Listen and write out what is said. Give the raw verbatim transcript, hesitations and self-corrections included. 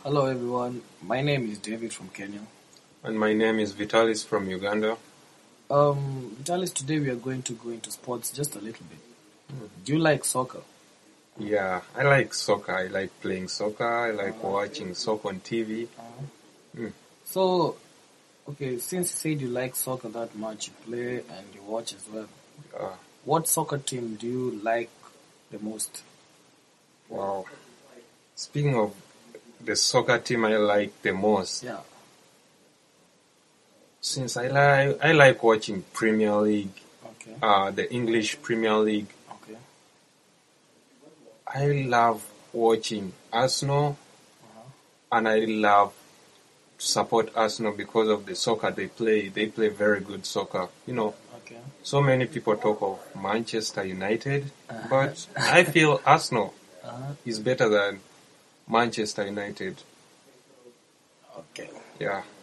Hello everyone, my name is David from Kenya. And my name is Vitalis from Uganda. Um, Vitalis, today we are going to go into sports just a little bit. Mm. Do you like soccer? Yeah, I like soccer. I like playing soccer. I like uh, watching soccer on T V. Uh, mm. So, okay, since you said you like soccer that much, you play and you watch as well. Uh, what soccer team do you like the most? Wow. Speaking of the soccer team I like the most. Yeah. Since I like I like watching Premier League. Okay. Uh, the English Premier League. Okay. I love watching Arsenal, uh-huh. and I love to support Arsenal because of the soccer they play. They play very good soccer. You know. Okay. So many people talk of Manchester United, uh-huh. but I feel Arsenal uh-huh. is better than Manchester United. Okay. Yeah.